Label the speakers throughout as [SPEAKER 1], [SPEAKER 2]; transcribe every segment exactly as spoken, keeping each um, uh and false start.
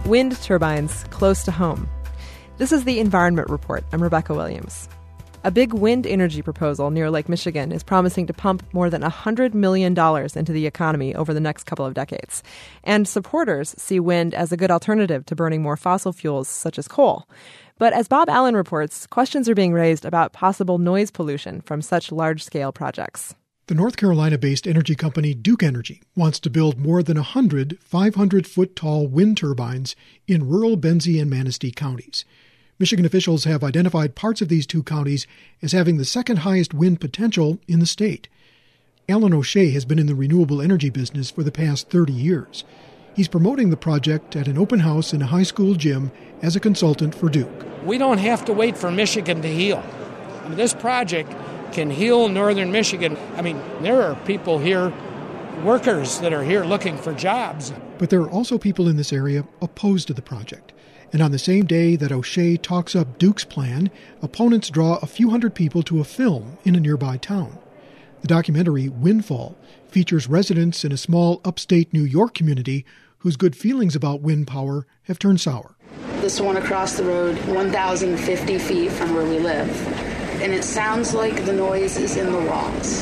[SPEAKER 1] Wind turbines close to home. This is the Environment Report. I'm Rebecca Williams. A big wind energy proposal near Lake Michigan is promising to pump more than one hundred million dollars into the economy over the next couple of decades. And supporters see wind as a good alternative to burning more fossil fuels such as coal. But as Bob Allen reports, questions are being raised about possible noise pollution from such large-scale projects.
[SPEAKER 2] The North Carolina-based energy company Duke Energy wants to build more than one hundred five hundred foot tall wind turbines in rural Benzie and Manistee counties. Michigan officials have identified parts of these two counties as having the second highest wind potential in the state. Alan O'Shea has been in the renewable energy business for the past thirty years. He's promoting the project at an open house in a high school gym as a consultant for Duke.
[SPEAKER 3] We don't have to wait for Michigan to heal. I mean, this project can heal northern Michigan. I mean, there are people here, workers that are here looking for jobs.
[SPEAKER 2] But there are also people in this area opposed to the project. And on the same day that O'Shea talks up Duke's plan, opponents draw a few hundred people to a film in a nearby town. The documentary Windfall features residents in a small upstate New York community whose good feelings about wind power have turned sour.
[SPEAKER 4] This one across the road, one thousand fifty feet from where we live, and it sounds like the noise is in the walls.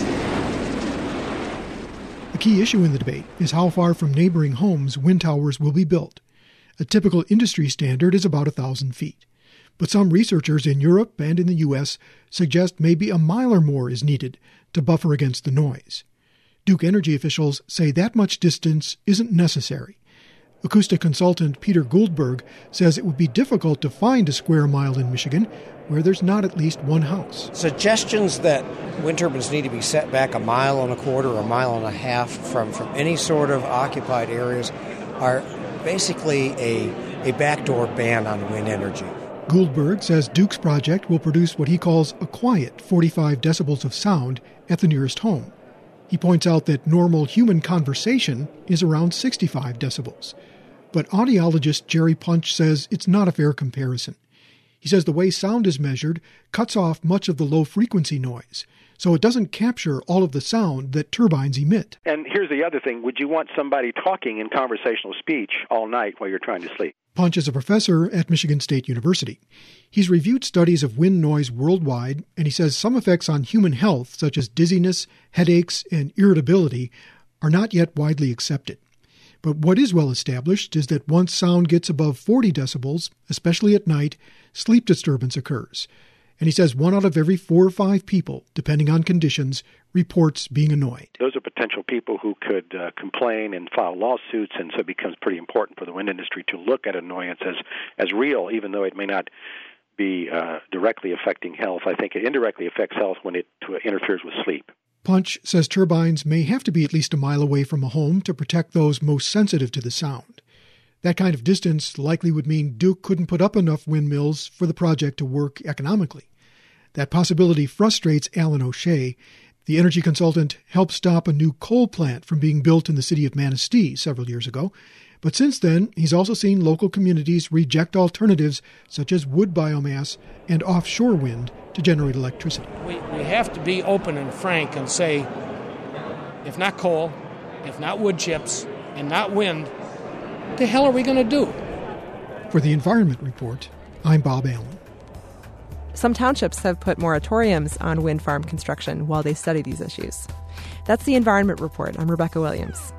[SPEAKER 2] The key issue in the debate is how far from neighboring homes wind towers will be built. A typical industry standard is about one thousand feet. But some researchers in Europe and in the U S suggest maybe a mile or more is needed to buffer against the noise. Duke Energy officials say that much distance isn't necessary. Acoustic consultant Peter Goldberg says it would be difficult to find a square mile in Michigan where there's not at least one house.
[SPEAKER 5] Suggestions that wind turbines need to be set back a mile and a quarter or a mile and a half from, from any sort of occupied areas are basically a, a backdoor ban on wind energy.
[SPEAKER 2] Goldberg says Duke's project will produce what he calls a quiet forty-five decibels of sound at the nearest home. He points out that normal human conversation is around sixty-five decibels. But audiologist Jerry Punch says it's not a fair comparison. He says the way sound is measured cuts off much of the low-frequency noise, so it doesn't capture all of the sound that turbines emit.
[SPEAKER 6] And here's the other thing. Would you want somebody talking in conversational speech all night while you're trying to sleep?
[SPEAKER 2] Punch is a professor at Michigan State University. He's reviewed studies of wind noise worldwide, and he says some effects on human health, such as dizziness, headaches, and irritability, are not yet widely accepted. But what is well established is that once sound gets above forty decibels, especially at night, sleep disturbance occurs. And he says one out of every four or five people, depending on conditions, reports being annoyed.
[SPEAKER 6] Those are potential people who could uh, complain and file lawsuits, and so it becomes pretty important for the wind industry to look at annoyance as, as real, even though it may not be uh, directly affecting health. I think it indirectly affects health when it uh, interferes with sleep.
[SPEAKER 2] Punch says turbines may have to be at least a mile away from a home to protect those most sensitive to the sound. That kind of distance likely would mean Duke couldn't put up enough windmills for the project to work economically. That possibility frustrates Alan O'Shea. The energy consultant helped stop a new coal plant from being built in the city of Manistee several years ago. But since then, he's also seen local communities reject alternatives such as wood biomass and offshore wind to generate electricity.
[SPEAKER 3] We, we have to be open and frank and say, if not coal, if not wood chips, and not wind, what the hell are we going to do?
[SPEAKER 2] For the Environment Report, I'm Bob Allen.
[SPEAKER 1] Some townships have put moratoriums on wind farm construction while they study these issues. That's the Environment Report. I'm Rebecca Williams.